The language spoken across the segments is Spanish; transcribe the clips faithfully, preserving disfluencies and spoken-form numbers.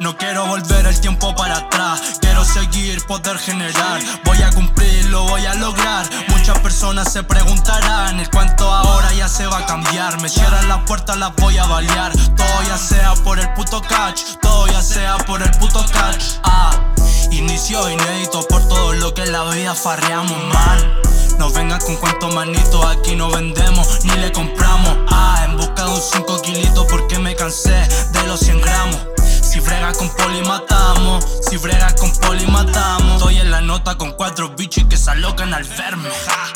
No quiero volver el tiempo para atrás, quiero seguir, poder generar. Voy a cumplir, lo voy a lograr. Muchas personas se preguntarán, el cuento ahora ya se va a cambiar. Me cierran las puertas, las voy a balear. Todo ya sea por el puto catch, todo ya sea por el puto catch. Ah, inicio inédito por todo lo que en la vida farreamos, man. No vengan con cuentos manitos, aquí no vendemos ni le compramos. Ah, en busca de un cinco kilitos porque me cansé de los cien gramos. Si fregas con poli matamos, si fregas con poli matamos. Estoy en la nota con cuatro bichos que se alocan al verme.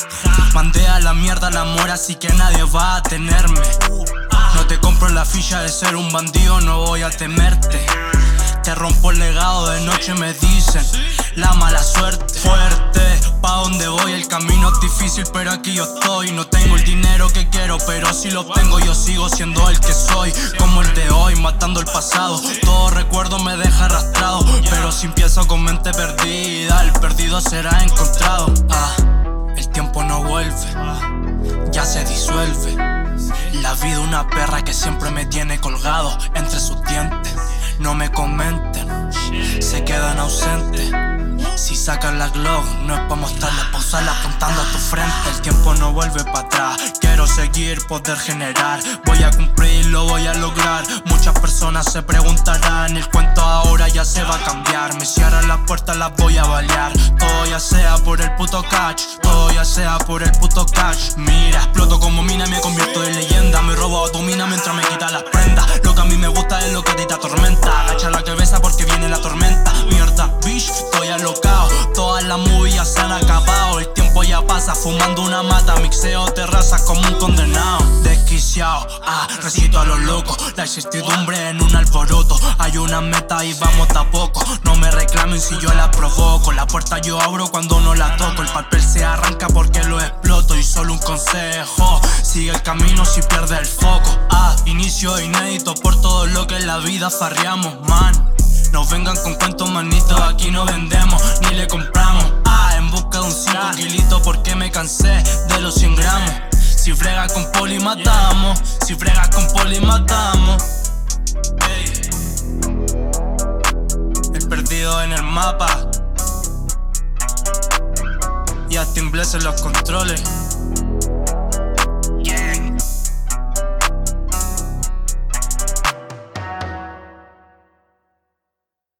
Mandé a la mierda el amor, así que nadie va a tenerme. No te compro la ficha de ser un bandido, no voy a temerte. Te rompo el legado, de noche me dicen la mala suerte. Fuerte, pa' donde voy el camino es difícil, pero aquí yo estoy. No tengo el dinero que quiero, pero si lo obtengo yo sigo siendo el que soy. Como el de hoy, matando el pasado. Todo recuerdo me deja arrastrado, pero si empiezo con mente perdida, el perdido será encontrado. Ah, el tiempo no vuelve, ya se disuelve. La vida una perra que siempre me tiene colgado entre sus dientes. No me comenten, se quedan ausentes. Si sacan la Glock, no es pa' mostrarla, pa' usarla apuntando a tu frente. El tiempo no vuelve para atrás, quiero seguir, poder generar. Voy a cumplir, lo voy a lograr. Muchas personas se preguntarán, el cuento ahora ya se va a cambiar. Me cierran las puertas, las voy a balear. Todo ya sea por el puto catch, todo ya sea por el puto catch. Mira, exploto como mina, me convierto en leyenda. Me robo a tu mina mientras me quita las prendas. Lo que a mí me gusta es lo que a ti te atormenta. Agacha la cabeza porque viene la tormenta. Mierda, bitch, estoy alocado. Todas las movidas se han acabado. El tiempo ya pasa fumando una mata. Mixeo terrazas como un condenado. Desquiciado, ah, recito a los locos. La incertidumbre en un alboroto. Hay una meta y vamos de a poco. No me reclamen si yo la provoco. La puerta yo abro cuando no la toco. El papel se arranca porque lo exploto. Y solo un consejo, sigue el camino si pierde el foco. Ah, inicio inédito por todo lo que en la vida farreamos, man. No vengan con cuentos manitos, aquí no vendemos ni le compramos. Ah, en busca de un cinco kilitos porque me cansé de los cien gramos. Si fregas con poli matamos, si fregas con poli matamos. Hey. El perdido en el mapa y hasta Bless en los controles.